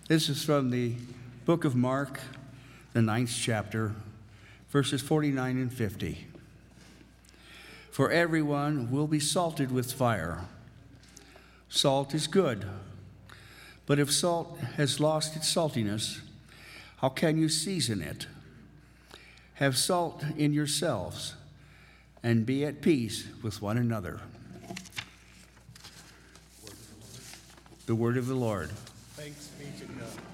This is from the book of Mark, the 9th chapter, verses 49 and 50. For everyone will be salted with fire. Salt is good, but if salt has lost its saltiness, how can you season it? Have salt in yourselves and be at peace with one another. The word of the Lord. Thanks be to God.